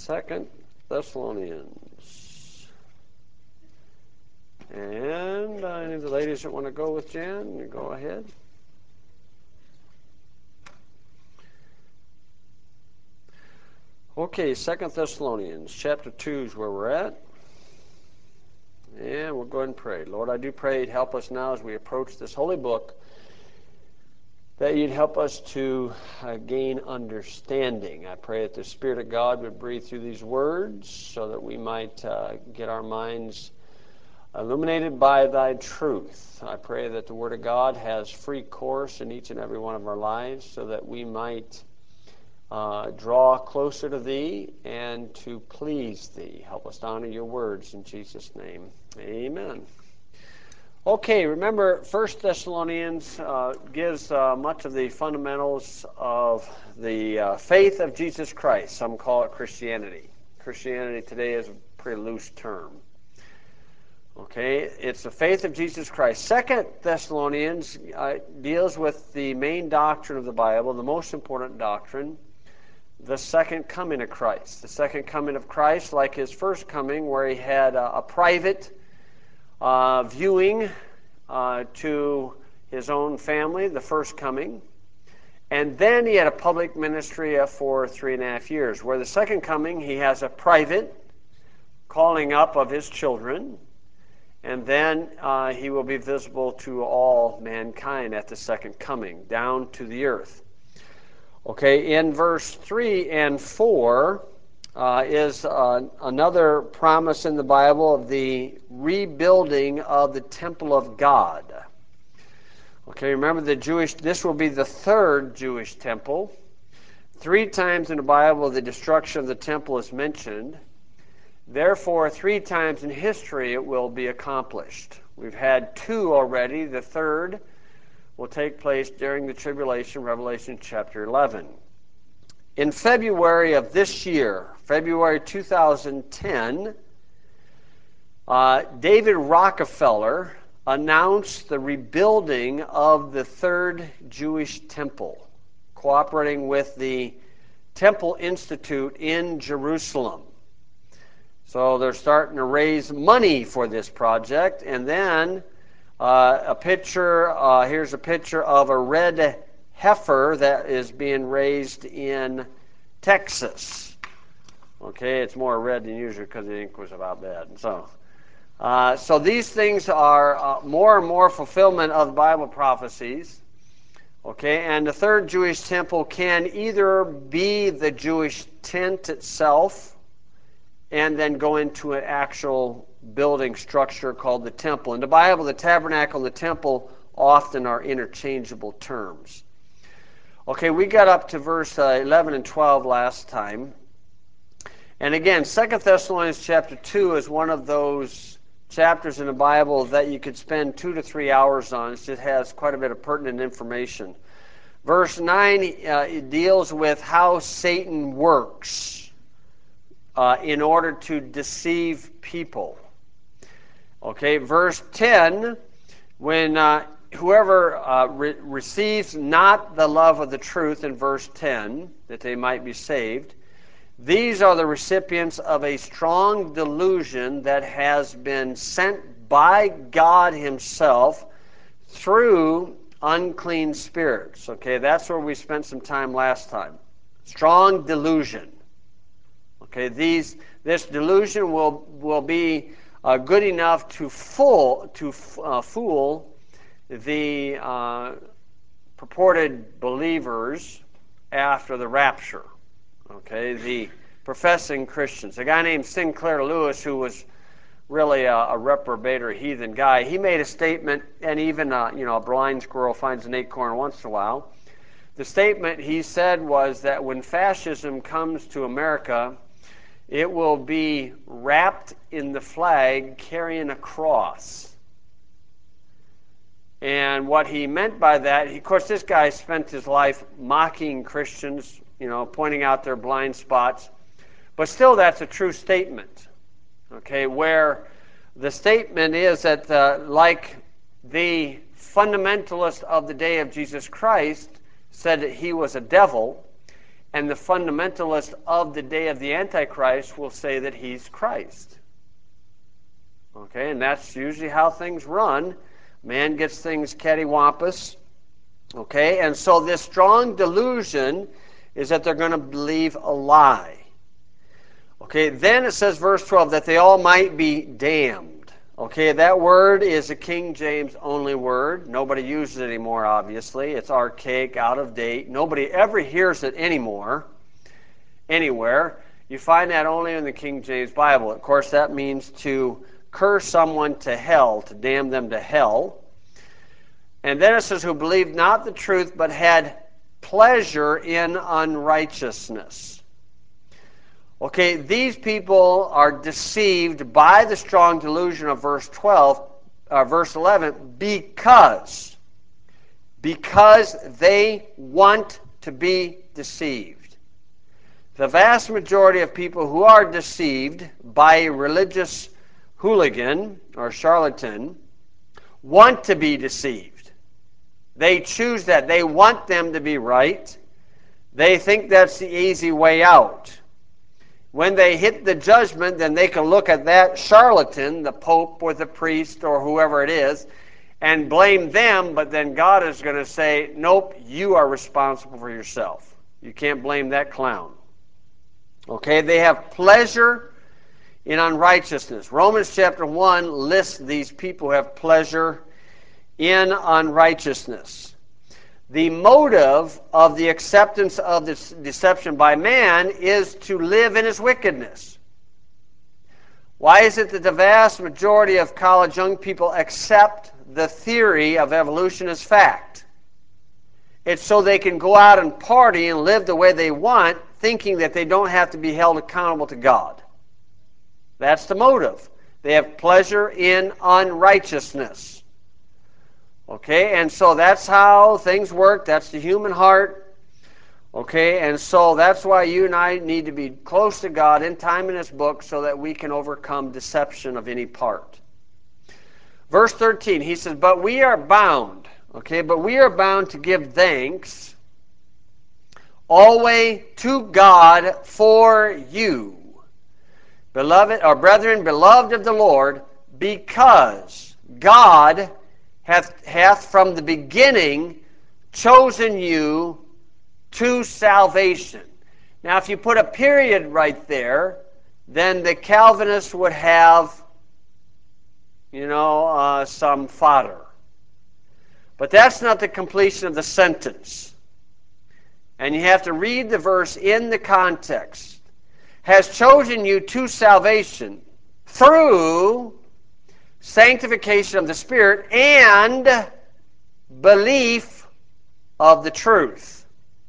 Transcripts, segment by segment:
Second Thessalonians. And any of the ladies that want to go with Jan, you go ahead. Okay, Second Thessalonians chapter 2 is where we're at. And we'll go ahead and pray. Lord, I do pray you'd help us now as we approach this holy book, that you'd help us to gain understanding. I pray that the Spirit of God would breathe through these words so that we might get our minds illuminated by thy truth. I pray that the Word of God has free course in each and every one of our lives so that we might draw closer to thee and to please thee. Help us to honor your words in Jesus' name. Amen. Okay, remember 1 Thessalonians gives much of the fundamentals of the faith of Jesus Christ. Some call it Christianity. Christianity today is a pretty loose term. Okay, it's the faith of Jesus Christ. 2 Thessalonians deals with the main doctrine of the Bible, the most important doctrine, the second coming of Christ. The second coming of Christ, like his first coming, where he had a private viewing to his own family, the first coming. And then he had a public ministry for 3.5 years, where the second coming, he has a private calling up of his children, and then he will be visible to all mankind at the second coming, down to the earth. Okay, in verse 3 and 4 is another promise in the Bible of the rebuilding of the temple of God. Okay, remember this will be the third Jewish temple. 3 times in the Bible the destruction of the temple is mentioned. Therefore, 3 times in history it will be accomplished. We've had 2 already. The third will take place during the tribulation, Revelation chapter 11. In February of this year, February 2010, David Rockefeller announced the rebuilding of the third Jewish temple, cooperating with the Temple Institute in Jerusalem. So they're starting to raise money for this project, and then here's a picture of a red heifer that is being raised in Texas. Okay, it's more red than usual because the ink was about bad. So these things are more and more fulfillment of Bible prophecies. Okay, and the third Jewish temple can either be the Jewish tent itself and then go into an actual building structure called the temple. In the Bible, the tabernacle and the temple often are interchangeable terms. Okay, we got up to verse 11 and 12 last time. And again, 2 Thessalonians chapter 2 is one of those chapters in the Bible that you could spend 2 to 3 hours on. It just has quite a bit of pertinent information. Verse 9 it deals with how Satan works in order to deceive people. Okay, verse 10, when whoever receives not the love of the truth, in verse 10, that they might be saved, these are the recipients of a strong delusion that has been sent by God himself through unclean spirits. Okay, that's where we spent some time last time. Strong delusion. Okay, this delusion will be good enough to fool the purported believers after the rapture. Okay, the professing Christians. A guy named Sinclair Lewis, who was really a reprobate or heathen guy, he made a statement, and even a blind squirrel finds an acorn once in a while. The statement he said was that when fascism comes to America, it will be wrapped in the flag carrying a cross. And what he meant by that, of course, this guy spent his life mocking Christians, pointing out their blind spots. But still, that's a true statement. Okay, where the statement is that like the fundamentalist of the day of Jesus Christ said that he was a devil, And the fundamentalist of the day of the Antichrist will say that he's Christ. Okay, and that's usually how things run. Man gets things cattywampus. Okay, and so this strong delusion is that they're going to believe a lie. Okay, then it says, verse 12, that they all might be damned. Okay, that word is a King James only word. Nobody uses it anymore, obviously. It's archaic, out of date. Nobody ever hears it anymore, anywhere. You find that only in the King James Bible. Of course, that means to curse someone to hell, to damn them to hell. And then it says, who believed not the truth, but had pleasure in unrighteousness. Okay, these people are deceived by the strong delusion of verse 11, because they want to be deceived. The vast majority of people who are deceived by a religious hooligan or charlatan want to be deceived. They choose that. They want them to be right. They think that's the easy way out. When they hit the judgment, then they can look at that charlatan, the pope or the priest or whoever it is, and blame them, but then God is going to say, nope, you are responsible for yourself. You can't blame that clown. Okay, they have pleasure in unrighteousness. Romans chapter 1 lists these people who have pleasure in unrighteousness. The motive of the acceptance of this deception by man is to live in his wickedness. Why is it that the vast majority of college young people accept the theory of evolution as fact? It's so they can go out and party and live the way they want, thinking that they don't have to be held accountable to God. That's the motive. They have pleasure in unrighteousness. Okay, and so that's how things work. That's the human heart. Okay, and so that's why you and I need to be close to God in time in His book so that we can overcome deception of any part. Verse 13, he says, but we are bound, to give thanks always to God for you, beloved, or brethren, beloved of the Lord, because God hath from the beginning chosen you to salvation. Now, if you put a period right there, then the Calvinists would have, some fodder. But that's not the completion of the sentence. And you have to read the verse in the context. Has chosen you to salvation through sanctification of the Spirit and belief of the truth.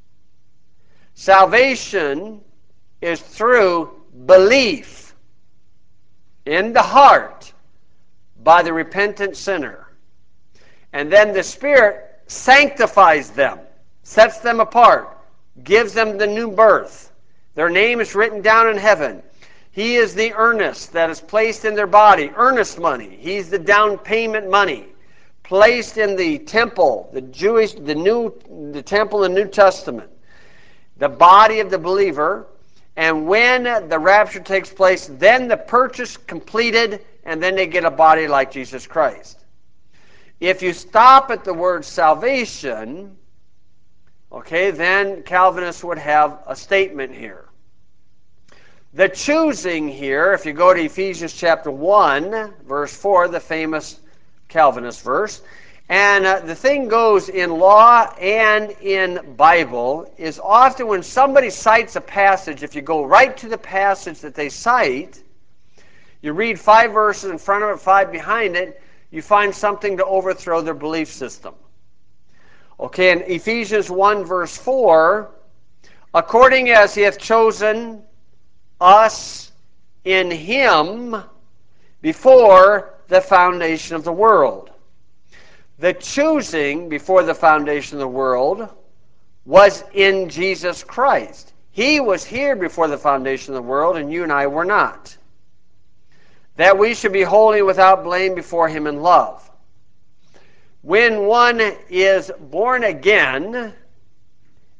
Salvation is through belief in the heart by the repentant sinner. And then the Spirit sanctifies them, sets them apart, gives them the new birth. Their name is written down in heaven. He is the earnest that is placed in their body, earnest money. He's the down payment money placed in the temple, the temple in the New Testament, the body of the believer. And when the rapture takes place, then the purchase completed, and then they get a body like Jesus Christ. If you stop at the word salvation, then Calvinists would have a statement here. The choosing here, if you go to Ephesians chapter 1, verse 4, the famous Calvinist verse, and the thing goes in law and in Bible, is often when somebody cites a passage, if you go right to the passage that they cite, you read 5 verses in front of it, 5 behind it, you find something to overthrow their belief system. Okay, in Ephesians 1, verse 4, according as He hath chosen us in Him before the foundation of the world. The choosing before the foundation of the world was in Jesus Christ. He was here before the foundation of the world, and you and I were not. That we should be holy without blame before Him in love. When one is born again,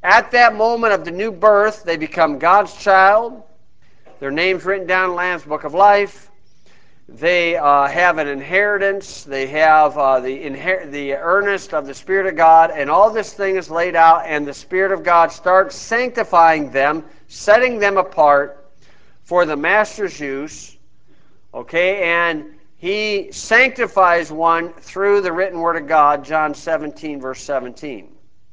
At that moment of the new birth, they become God's child. Their names written down in the Lamb's Book of Life. They have an inheritance. They have the earnest of the Spirit of God, and all this thing is laid out, and the Spirit of God starts sanctifying them, setting them apart for the Master's use. Okay, and He sanctifies one through the written Word of God, John 17, verse 17.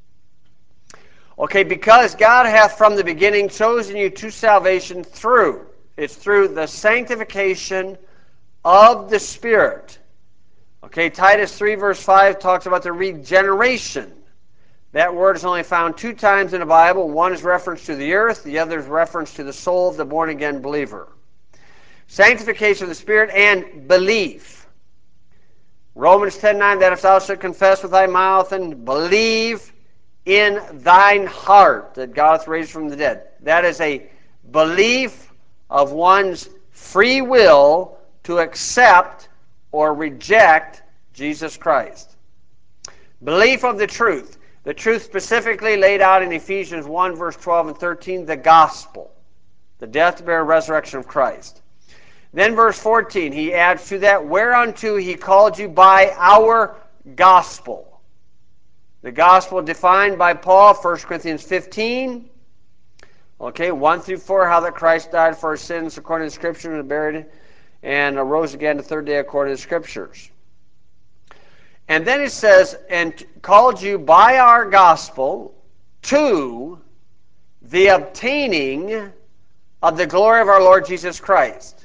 Okay, because God hath from the beginning chosen you to salvation through. It's through the sanctification of the Spirit. Okay, Titus 3 verse 5 talks about the regeneration. That word is only found 2 times in the Bible. One is reference to the earth, the other is reference to the soul of the born-again believer. Sanctification of the Spirit and belief. Romans 10:9, that if thou shalt confess with thy mouth and believe in thine heart that God hath raised from the dead. That is a belief of one's free will to accept or reject Jesus Christ. Belief of the truth. The truth specifically laid out in Ephesians 1, verse 12 and 13, the gospel. The death, burial, resurrection of Christ. Then verse 14, he adds to that, whereunto he called you by our gospel. The gospel defined by Paul, 1 Corinthians 15, okay, 1 through 4, how that Christ died for our sins according to the Scripture and was buried and arose again the third day according to the Scriptures. And then it says, and called you by our gospel to the obtaining of the glory of our Lord Jesus Christ.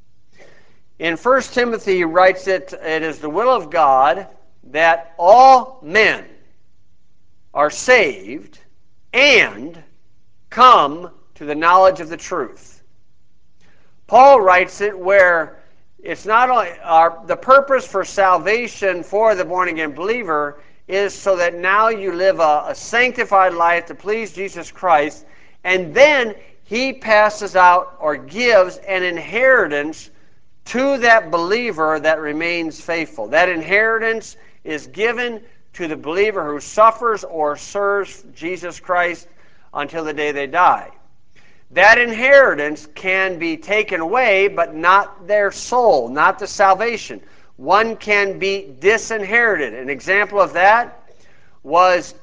In 1 Timothy, he writes it is the will of God that all men are saved and come to the knowledge of the truth. Paul writes it where it's not only the purpose for salvation for the born-again believer is so that now you live a sanctified life to please Jesus Christ, and then he passes out or gives an inheritance to that believer that remains faithful. That inheritance is given to the believer who suffers or serves Jesus Christ until the day they die. That inheritance can be taken away, but not their soul, not the salvation. One can be disinherited. An example of that was,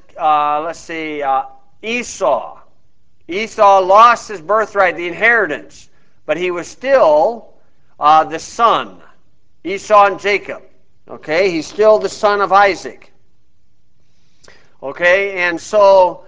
Esau. Esau lost his birthright, the inheritance, but he was still the son. Esau and Jacob. Okay, he's still the son of Isaac. Okay, and so,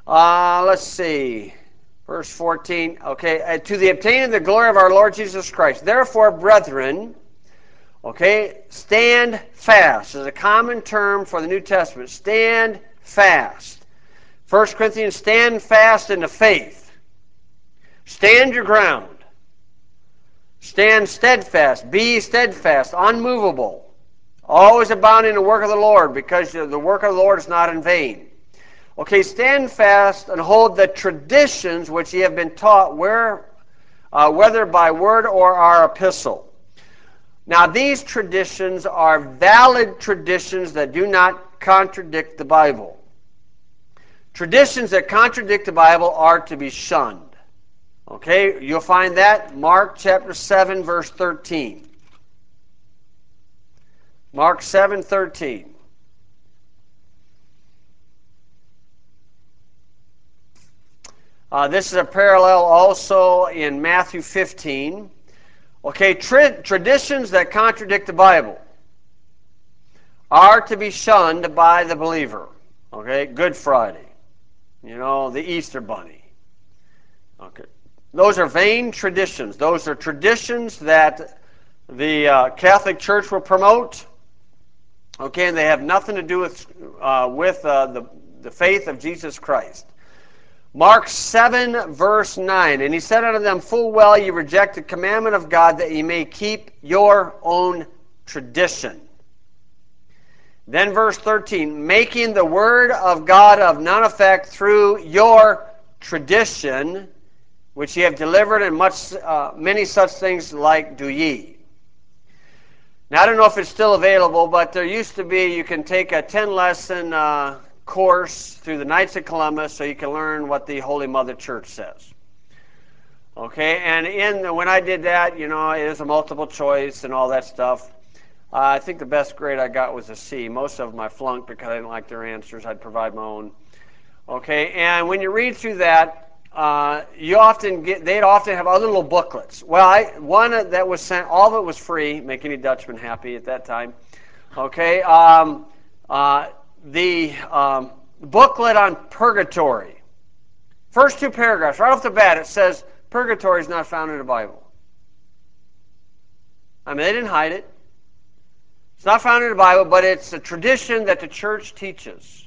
verse 14. Okay, to the obtaining of the glory of our Lord Jesus Christ. Therefore, brethren, okay, stand fast is a common term for the New Testament. Stand fast. 1 Corinthians, stand fast in the faith. Stand your ground. Stand steadfast. Be steadfast, unmovable. Always abounding in the work of the Lord, because the work of the Lord is not in vain. Okay, stand fast and hold the traditions which ye have been taught, whether by word or our epistle. Now, these traditions are valid traditions that do not contradict the Bible. Traditions that contradict the Bible are to be shunned. Okay, you'll find that Mark chapter 7, verse 13. Mark 7:13. This is a parallel also in Matthew 15. Okay, traditions that contradict the Bible are to be shunned by the believer. Okay, Good Friday, the Easter Bunny. Okay, those are vain traditions. Those are traditions that the Catholic Church will promote. Okay, and they have nothing to do with the faith of Jesus Christ. Mark 7, verse 9. And he said unto them, full well ye reject the commandment of God, that ye may keep your own tradition. Then verse 13. Making the word of God of none effect through your tradition, which ye have delivered, and many such things like do ye. Now, I don't know if it's still available, but there used to be, you can take a 10-lesson course through the Knights of Columbus so you can learn what the Holy Mother Church says. Okay, and when I did that, it is a multiple choice and all that stuff. I think the best grade I got was a C. Most of them I flunked because I didn't like their answers. I'd provide my own. Okay, and when you read through that, they'd often have other little booklets. Well, one that was sent, all of it was free, make any Dutchman happy at that time. Okay, the booklet on purgatory. First two paragraphs, right off the bat, it says purgatory is not found in the Bible. I mean, they didn't hide it. It's not found in the Bible, but it's a tradition that the church teaches.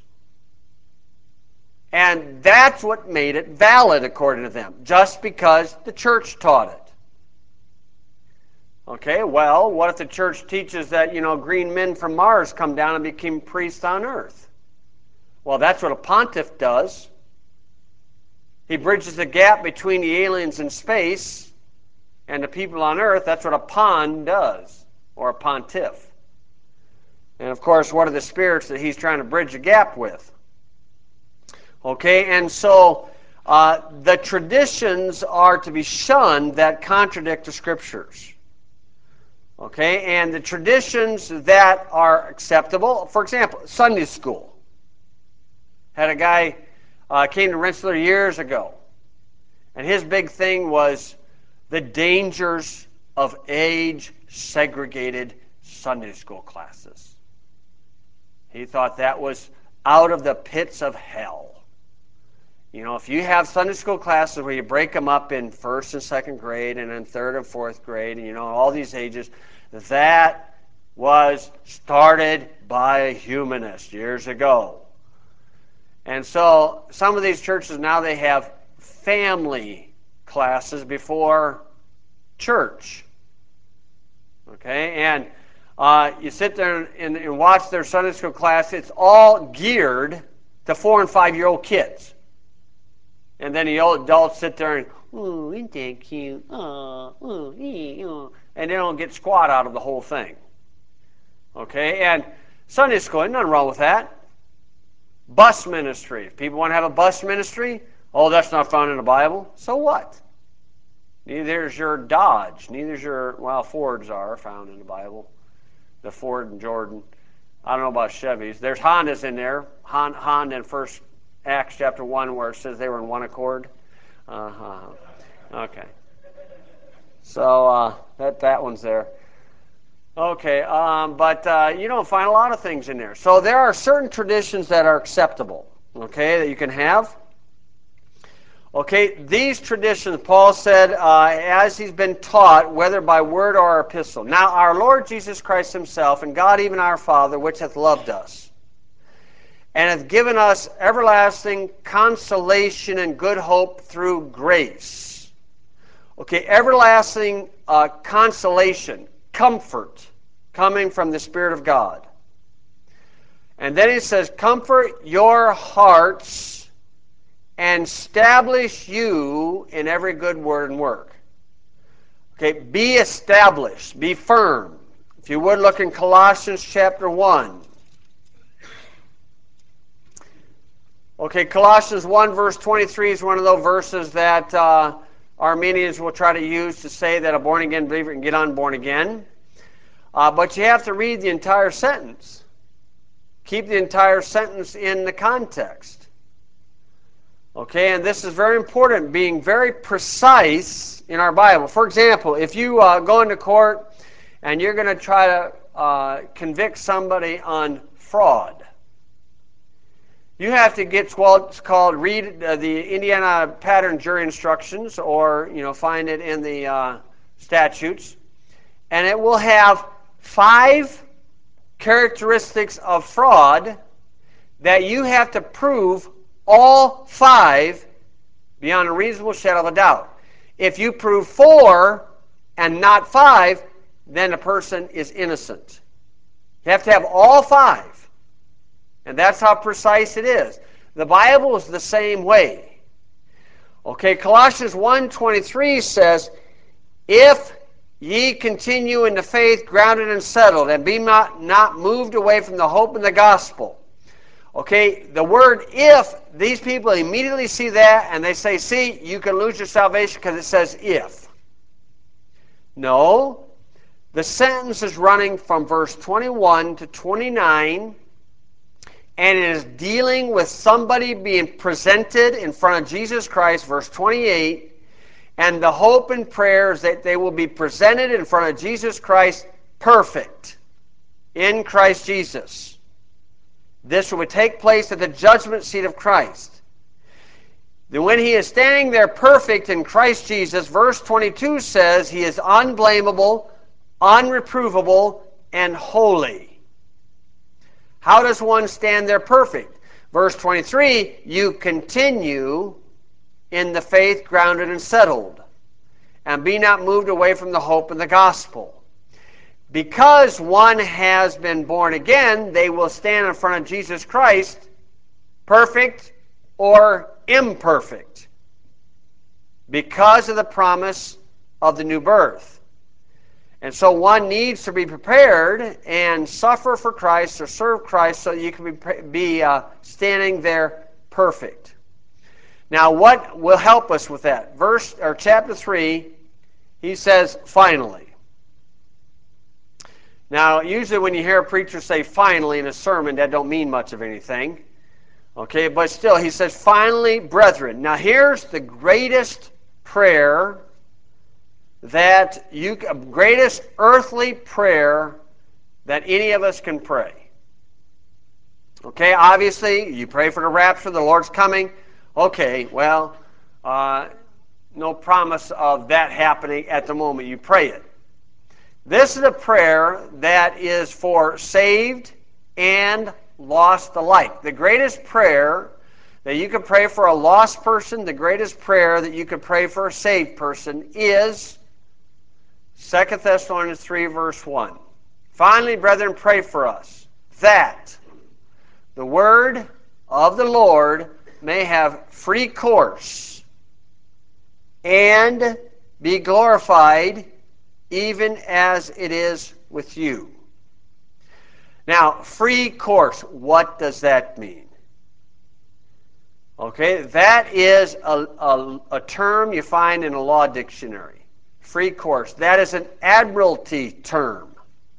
And that's what made it valid, according to them, just because the church taught it. Okay, well, what if the church teaches that, green men from Mars come down and became priests on earth? Well, that's what a pontiff does. He bridges the gap between the aliens in space and the people on earth. That's what a pon does, or a pontiff. And of course, what are the spirits that he's trying to bridge a gap with? Okay, and so the traditions are to be shunned that contradict the Scriptures. Okay, and the traditions that are acceptable, for example, Sunday school. Had a guy came to Rensselaer years ago, and his big thing was the dangers of age-segregated Sunday school classes. He thought that was out of the pits of hell. If you have Sunday school classes where you break them up in first and second grade and then third and fourth grade, and all these ages, that was started by a humanist years ago. And so some of these churches now, they have family classes before church. Okay, and you sit there and watch their Sunday school class. It's all geared to 4- and 5-year-old kids. And then the old adults sit there and, ooh, isn't that cute? Oh, and they don't get squat out of the whole thing. Okay, and Sunday school, there's nothing wrong with that. Bus ministry. If people want to have a bus ministry, that's not found in the Bible. So what? Neither is your Dodge. Neither is your, Fords are found in the Bible. The Ford and Jordan. I don't know about Chevys. There's Hondas in there. Honda in First Acts chapter 1 where it says they were in one accord. Okay. So that one's there. Okay, but you don't find a lot of things in there. So there are certain traditions that are acceptable, okay, that you can have. Okay, these traditions, Paul said, as he's been taught, whether by word or epistle. Now, our Lord Jesus Christ himself, and God even our Father, which hath loved us, and hath given us everlasting consolation and good hope through grace. Okay, everlasting consolation, comfort, coming from the Spirit of God. And then he says, comfort your hearts and establish you in every good word and work. Okay, be established, be firm. If you would look in Colossians chapter 1. Okay, Colossians 1 verse 23 is one of those verses that Armenians will try to use to say that a born-again believer can get unborn again. But you have to read the entire sentence. Keep the entire sentence in the context. Okay, and this is very important, being very precise in our Bible. For example, if you go into court and you're going to try to convict somebody on fraud, you have to get what's called, read the Indiana Pattern Jury Instructions, or find it in the statutes, and it will have 5 characteristics of fraud that you have to prove all 5 beyond a reasonable shadow of a doubt. If you prove 4 and not 5, then the person is innocent. You have to have all 5. And that's how precise it is. The Bible is the same way. Okay, Colossians 1:23 says, if ye continue in the faith, grounded and settled, and be not moved away from the hope of the gospel. Okay, the word if, these people immediately see that and they say, see, you can lose your salvation because it says if. No, the sentence is running from verse 21 to 29, and it is dealing with somebody being presented in front of Jesus Christ, verse 28, and the hope and prayer is that they will be presented in front of Jesus Christ perfect in Christ Jesus. This will take place at the judgment seat of Christ. Then when he is standing there perfect in Christ Jesus, verse 22 says he is unblameable, unreprovable, and holy. How does one stand there perfect? Verse 23, you continue in the faith grounded and settled, and be not moved away from the hope of the gospel. Because one has been born again, they will stand in front of Jesus Christ perfect or imperfect because of the promise of the new birth. And so one needs to be prepared and suffer for Christ or serve Christ so you can be standing there perfect. Now, what will help us with that? Chapter 3, he says, finally. Now, usually when you hear a preacher say finally in a sermon, that don't mean much of anything. Okay, but still, he says, finally, brethren. Now, here's the greatest prayer greatest earthly prayer that any of us can pray. Okay, obviously, you pray for the rapture, the Lord's coming. Okay, well, no promise of that happening at the moment you pray it. This is a prayer that is for saved and lost alike. The greatest prayer that you could pray for a lost person, the greatest prayer that you could pray for a saved person is 2 Thessalonians 3, verse 1. Finally, brethren, pray for us, that the word of the Lord may have free course and be glorified, even as it is with you. Now, free course, what does that mean? Okay, that is a term you find in a law dictionary. Free course. That is an admiralty term.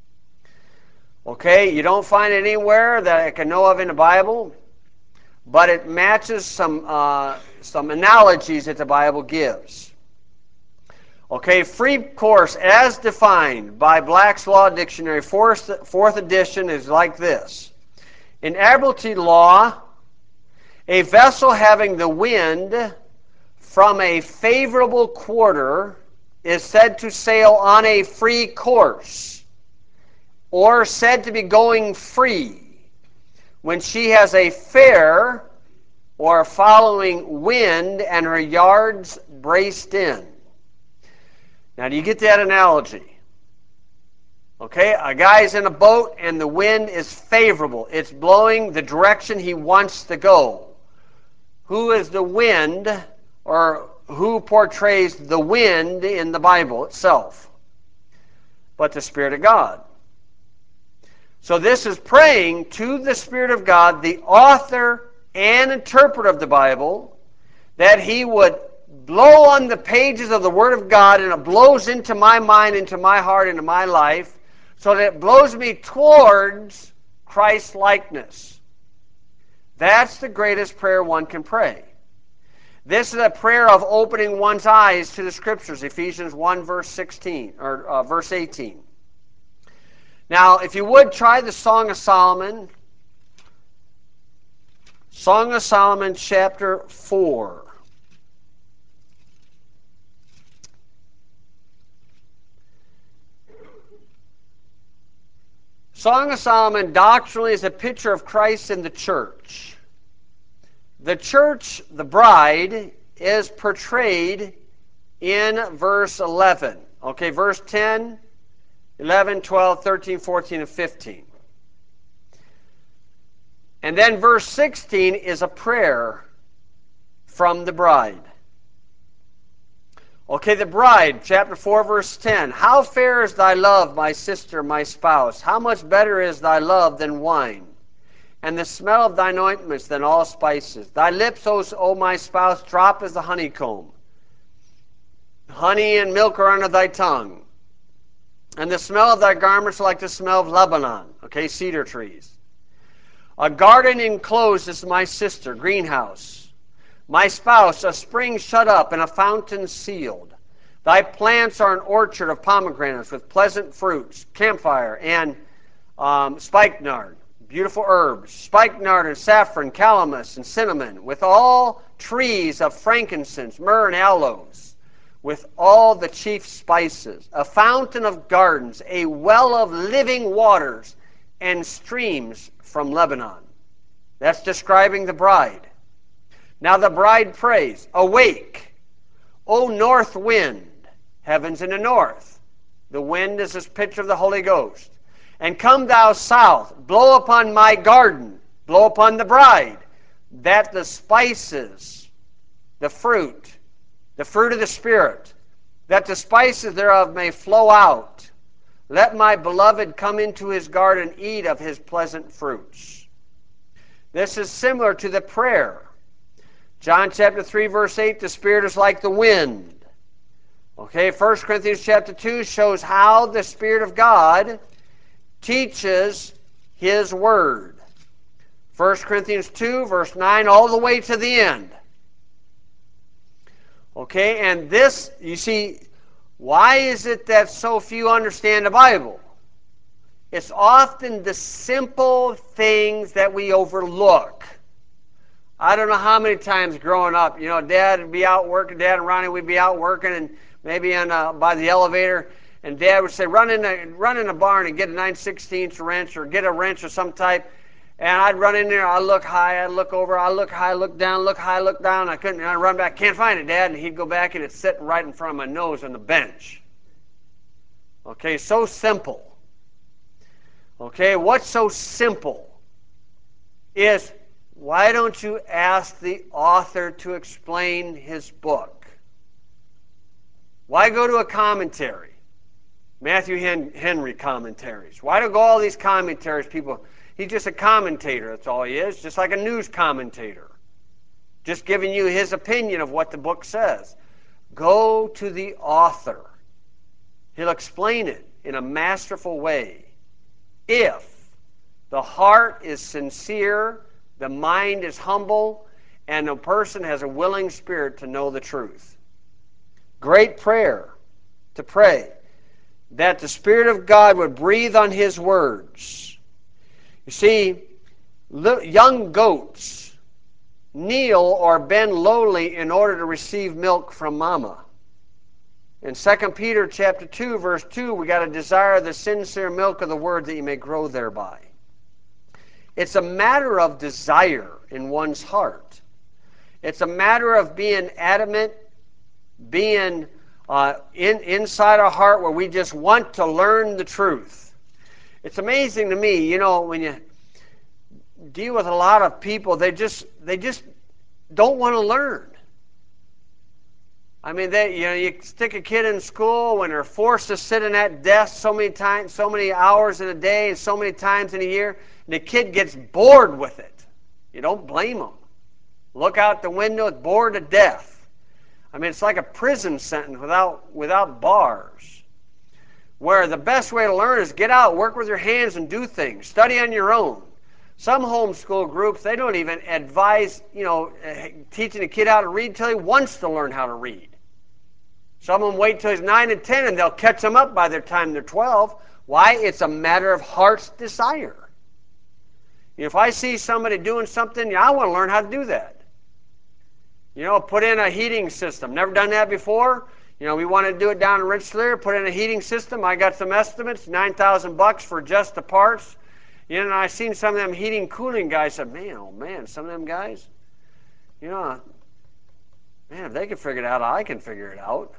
Okay, you don't find it anywhere that I can know of in the Bible, but it matches some analogies that the Bible gives. Okay, free course as defined by Black's Law Dictionary, fourth edition, is like this. In admiralty law, a vessel having the wind from a favorable quarter is said to sail on a free course, or said to be going free, when she has a fair or following wind and her yards braced in. Now, do you get that analogy? Okay, a guy's in a boat and the wind is favorable. It's blowing the direction he wants to go. Who is the wind, or who portrays the wind in the Bible itself? But the Spirit of God. So this is praying to the Spirit of God, the author and interpreter of the Bible, that he would blow on the pages of the Word of God, and it blows into my mind, into my heart, into my life, so that it blows me towards Christ-likeness. That's the greatest prayer one can pray. This is a prayer of opening one's eyes to the Scriptures, Ephesians 1, verse 16, or verse 18. Now, if you would, try the Song of Solomon. Song of Solomon, chapter 4. Song of Solomon doctrinally is a picture of Christ in the church. The church, the bride, is portrayed in verse 11. Okay, verse 10, 11, 12, 13, 14, and 15. And then verse 16 is a prayer from the bride. Okay, the bride, chapter 4, verse 10. How fair is thy love, my sister, my spouse? How much better is thy love than wine? and the smell of thine ointments than all spices. Thy lips, O my spouse, drop as the honeycomb. Honey and milk are under thy tongue. And the smell of thy garments like the smell of Lebanon. Okay, cedar trees. A garden enclosed is my sister, greenhouse. My spouse, a spring shut up and a fountain sealed. Thy plants are an orchard of pomegranates with pleasant fruits, camphire and spikenard, beautiful herbs, spikenard and saffron, calamus and cinnamon, with all trees of frankincense, myrrh and aloes, with all the chief spices, a fountain of gardens, a well of living waters, and streams from Lebanon. That's describing the bride. Now the bride prays, awake, O north wind, heavens in the north. The wind is this picture of the Holy Ghost. And come thou south, blow upon my garden, blow upon the bride, that the spices, the fruit of the Spirit, that the spices thereof may flow out. Let my beloved come into his garden, eat of his pleasant fruits. This is similar to the prayer. John chapter 3, verse 8, the Spirit is like the wind. Okay, 1 Corinthians chapter 2 shows how the Spirit of God teaches His Word. 1 Corinthians 2, verse 9, all the way to the end. Okay, and this, you see, why is it that so few understand the Bible? It's often the simple things that we overlook. I don't know how many times growing up, Dad would be out working, Dad and Ronnie would be out working, and maybe by the elevator, and Dad would say, run in the barn and get a 9/16 wrench or get a wrench of some type. And I'd run in there, I'd look high, I'd look over, I'd look high, look down, look high, look down. I'd run back, can't find it, Dad. And he'd go back and it's sitting right in front of my nose on the bench. Okay, so simple. Okay, what's so simple is, why don't you ask the author to explain his book? Why go to a commentary? Matthew Henry commentaries. Why do go all these commentaries? People, he's just a commentator, that's all he is, just like a news commentator. Just giving you his opinion of what the book says. Go to the author. He'll explain it in a masterful way. If the heart is sincere, the mind is humble, and the person has a willing spirit to know the truth. Great prayer to pray that the Spirit of God would breathe on His words. You see, young goats kneel or bend lowly in order to receive milk from mama. In 2 Peter chapter 2, verse 2, we got to desire the sincere milk of the word that you may grow thereby. It's a matter of desire in one's heart. It's a matter of being adamant, being inside our heart where we just want to learn the truth. It's amazing to me, when you deal with a lot of people, they just don't want to learn. I mean, you stick a kid in school when they're forced to sit in that desk so many times, so many hours in a day, and so many times in a year, and the kid gets bored with it. You don't blame them. Look out the window, it's bored to death. I mean, it's like a prison sentence without bars. Where the best way to learn is get out, work with your hands, and do things. Study on your own. Some homeschool groups, they don't even advise, teaching a kid how to read until he wants to learn how to read. Some of them wait till he's 9 and 10 and they'll catch them up by the time they're 12. Why? It's a matter of heart's desire. If I see somebody doing something, I want to learn how to do that. Put in a heating system. Never done that before. We want to do it down in Rensselaer, put in a heating system. I got some estimates, $9,000 for just the parts. And I seen some of them heating, cooling guys. Said, man, oh man, some of them guys, man, if they can figure it out, I can figure it out.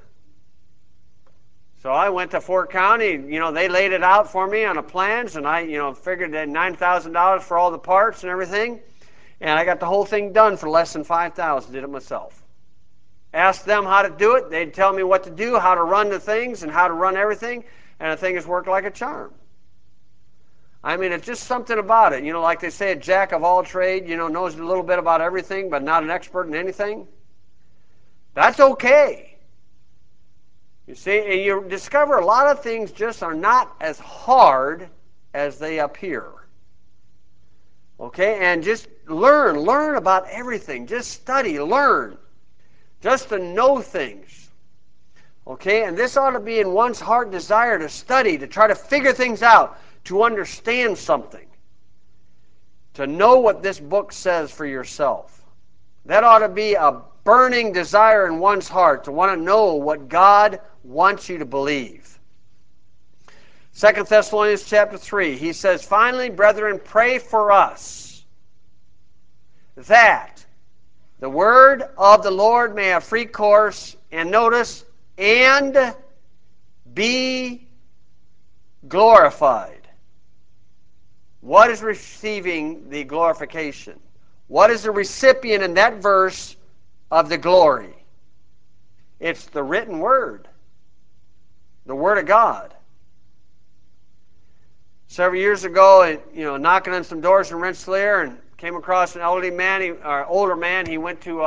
So I went to Fort County. They laid it out for me on the plans, and I, figured that $9,000 for all the parts and everything, and I got the whole thing done for less than $5,000. Did it myself. Asked them how to do it. They'd tell me what to do, how to run the things, and how to run everything, and the thing has worked like a charm. I mean, it's just something about it. Like they say, a jack of all trade, knows a little bit about everything, but not an expert in anything. That's okay. You see, and you discover a lot of things just are not as hard as they appear. Okay, and just learn about everything. Just study, learn, just to know things. Okay, and this ought to be in one's heart desire to study, to try to figure things out, to understand something, to know what this book says for yourself. That ought to be a burning desire in one's heart to want to know what God wants you to believe. 2 Thessalonians chapter 3, he says, finally, brethren, pray for us that the word of the Lord may have free course, and notice, and be glorified. What is receiving the glorification? What is the recipient in that verse of the glory? It's the written word, the Word of God. Several years ago, knocking on some doors in Rensselaer, and came across an older man. He went to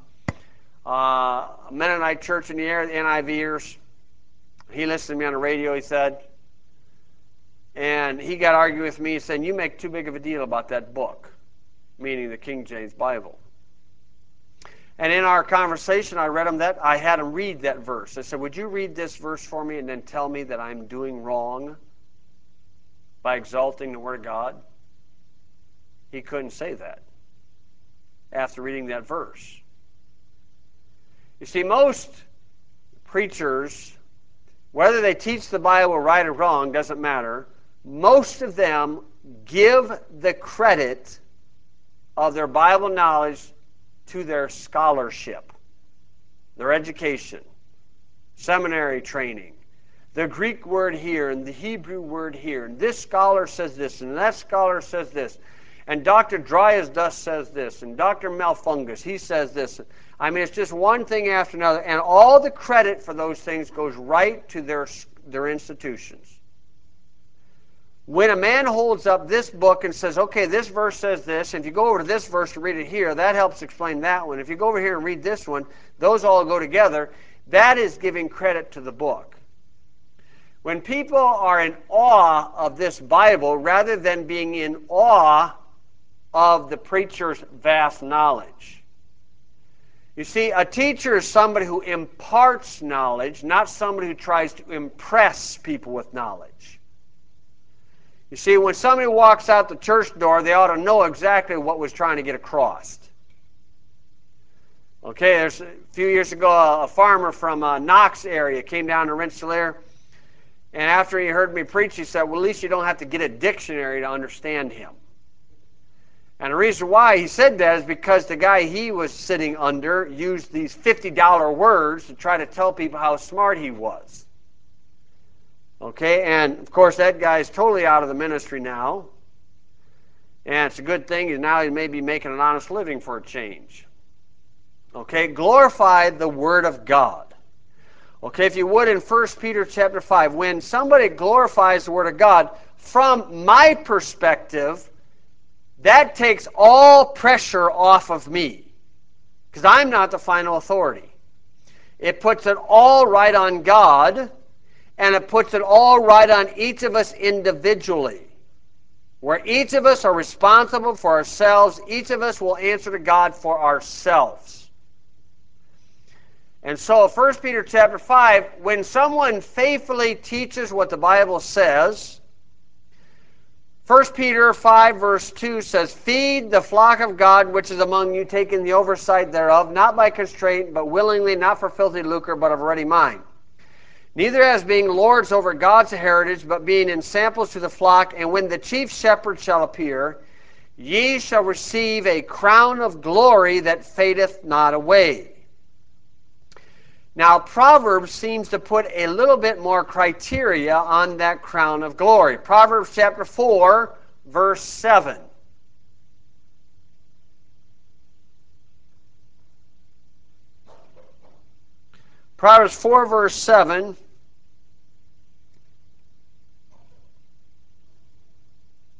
a Mennonite church in the area, the NIVers. He listened to me on the radio, he said, and he got arguing with me, saying, you make too big of a deal about that book, meaning the King James Bible. And in our conversation, I had him read that verse. I said, would you read this verse for me and then tell me that I'm doing wrong by exalting the Word of God? He couldn't say that after reading that verse. You see, most preachers, whether they teach the Bible right or wrong, doesn't matter. Most of them give the credit of their Bible knowledge to their scholarship, their education, seminary training, the Greek word here and the Hebrew word here, and this scholar says this, and that scholar says this, and Dr. Dry as Dust says this, and Dr. Malfungus, he says this. I mean, it's just one thing after another, and all the credit for those things goes right to their institutions. When a man holds up this book and says, okay, this verse says this, and if you go over to this verse and read it here, that helps explain that one. If you go over here and read this one, those all go together. That is giving credit to the book. When people are in awe of this Bible, rather than being in awe of the preacher's vast knowledge. You see, a teacher is somebody who imparts knowledge, not somebody who tries to impress people with knowledge. You see, when somebody walks out the church door, they ought to know exactly what was trying to get across. Okay, there's a few years ago, a farmer from Knox area came down to Rensselaer, and after he heard me preach, he said, well, at least you don't have to get a dictionary to understand him. And the reason why he said that is because the guy he was sitting under used these $50 words to try to tell people how smart he was. Okay, and of course that guy's totally out of the ministry now. And it's a good thing, now he may be making an honest living for a change. Okay, glorify the Word of God. Okay, if you would, in 1 Peter chapter 5, when somebody glorifies the Word of God, from my perspective, that takes all pressure off of me, because I'm not the final authority. It puts it all right on God, and it puts it all right on each of us individually, where each of us are responsible for ourselves. Each of us will answer to God for ourselves. And so 1 Peter chapter 5, when someone faithfully teaches what the Bible says, 1 Peter 5 verse 2 says, feed the flock of God which is among you, taking the oversight thereof, not by constraint, but willingly, not for filthy lucre, but of ready mind. Neither as being lords over God's heritage, but being in samples to the flock. And when the chief shepherd shall appear, ye shall receive a crown of glory that fadeth not away. Now, Proverbs seems to put a little bit more criteria on that crown of glory. Proverbs chapter 4, verse 7. Proverbs 4, verse 7.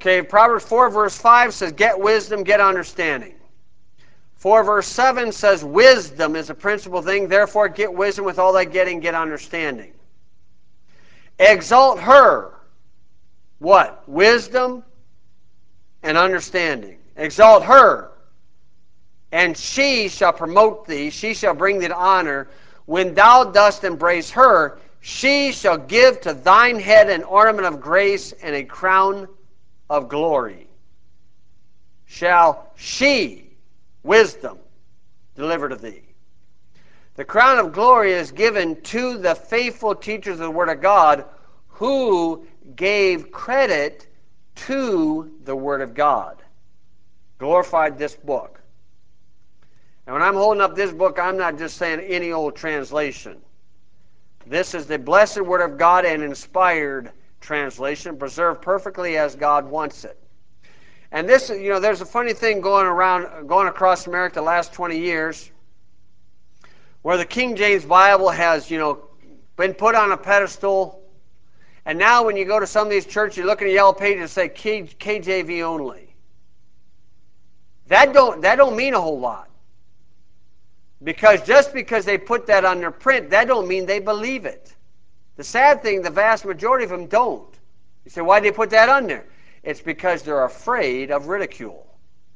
Okay, Proverbs 4 verse 5 says, get wisdom, get understanding. 4 verse 7 says, wisdom is a principal thing, therefore get wisdom, with all thy getting, get understanding. Exalt her. What? Wisdom and understanding. Exalt her, and she shall promote thee, she shall bring thee to honor. When thou dost embrace her, she shall give to thine head an ornament of grace and a crown of glory. Shall she, wisdom, deliver to thee. The crown of glory is given to the faithful teachers of the Word of God who gave credit to the Word of God. Glorified this book. And when I'm holding up this book, I'm not just saying any old translation. This is the blessed Word of God and inspired translation, preserved perfectly as God wants it. And this, there's a funny thing going across America the last 20 years, where the King James Bible has, been put on a pedestal. And now when you go to some of these churches, you look at the yellow pages and say KJV only. That don't mean a whole lot. Because just because they put that on their print, that don't mean they believe it. The sad thing, the vast majority of them don't. You say, why did they put that on there? It's because they're afraid of ridicule.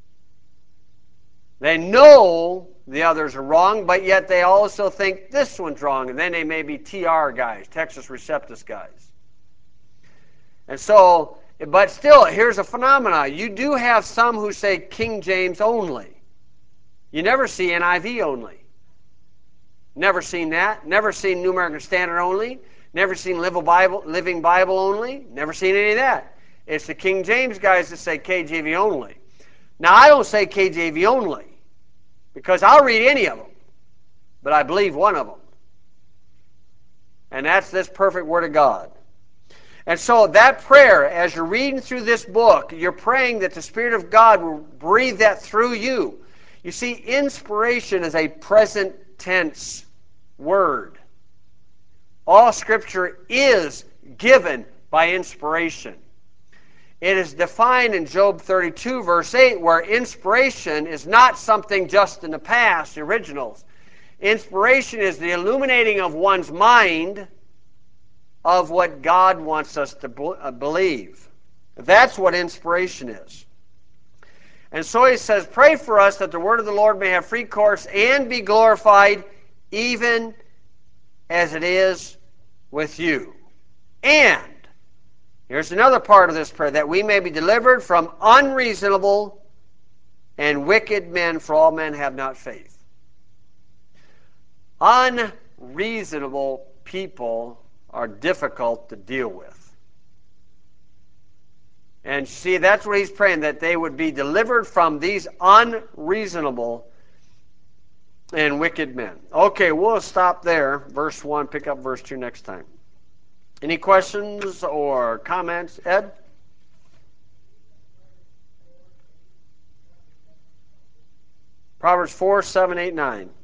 They know the others are wrong, but yet they also think this one's wrong. And then they may be TR guys, Textus Receptus guys. And so, but still, here's a phenomenon. You do have some who say King James only. You never see NIV only. Never seen that. Never seen New American Standard only. Never seen Living Bible only. Never seen any of that. It's the King James guys that say KJV only. Now, I don't say KJV only because I'll read any of them, but I believe one of them. And that's this perfect Word of God. And so that prayer, as you're reading through this book, you're praying that the Spirit of God will breathe that through you. You see, inspiration is a present tense word. All Scripture is given by inspiration. It is defined in Job 32, verse 8, where inspiration is not something just in the past, the originals. Inspiration is the illuminating of one's mind of what God wants us to believe. That's what inspiration is. And so he says, pray for us that the word of the Lord may have free course and be glorified, even as it is with you. And, here's another part of this prayer, that we may be delivered from unreasonable and wicked men, for all men have not faith. Unreasonable people are difficult to deal with. And see, that's what he's praying, that they would be delivered from these unreasonable and wicked men. Okay, we'll stop there. Verse 1, pick up verse 2 next time. Any questions or comments? Ed? Proverbs 4, 7, 8, 9.